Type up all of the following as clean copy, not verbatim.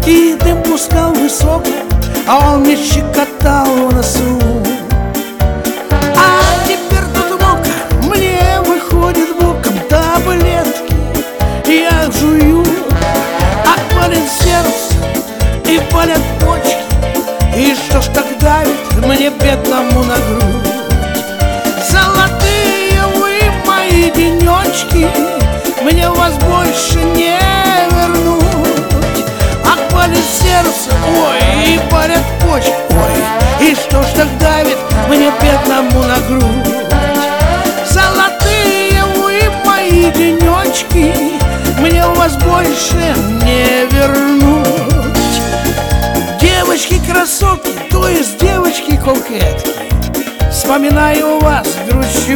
И дым пускал высоко, а он мне щекотал в носу. А теперь тут мокро, мне выходит боком таблетки я жую. А болит сердце и болят почки, и что ж так давит мне бедному на грудь? Золотые вы мои денечки, мне вас больше не вернуть. Ах, болит сердце, ой, и болят почки, ой, и что ж так давит мне бедному на грудь? Золотые вы мои денечки, мне вас больше не вернуть. Девочки-красотки, то есть девочки-кокетки, вспоминаю вас, грущу.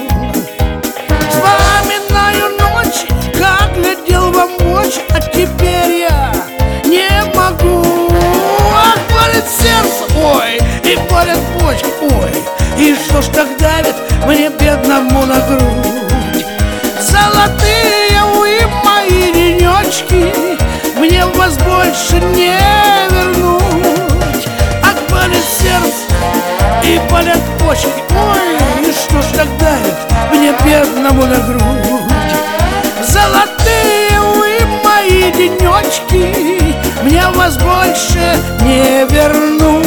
Вспоминаю ночи, как глядел вам в очи, а теперь я не могу. Ах, болит сердце, ой, и болят почки, ой, и что ж так давит мне бедному на грудь? Золотые вы мои денечки, мне вас больше не вернуть. Ах, болит сердце и болят почки, ой, и что ж так давит мне бедному на грудь? Золотые вы мои денечки, мне вас больше не вернуть.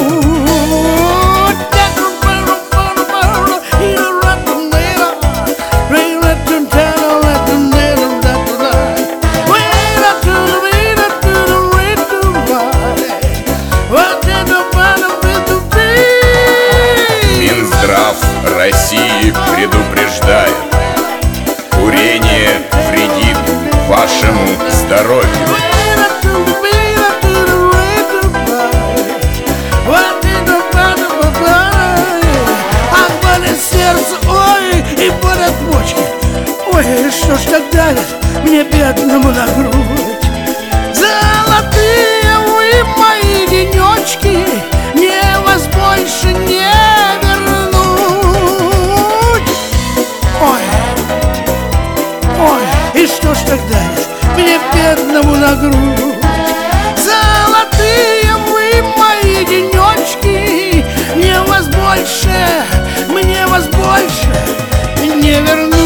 Минздрав России предупреждает: курение вредит вашему здоровью. Ах, болит сердце, ой, и болят почки, ой, что ж так давит мне бедному на грудь? Золотые вы мои денечки, мне вас больше не вернуть. Ой, ой, и что ж так давит мне бедному на грудь? Золотые вы мои денечки, мне вас больше не вернуть.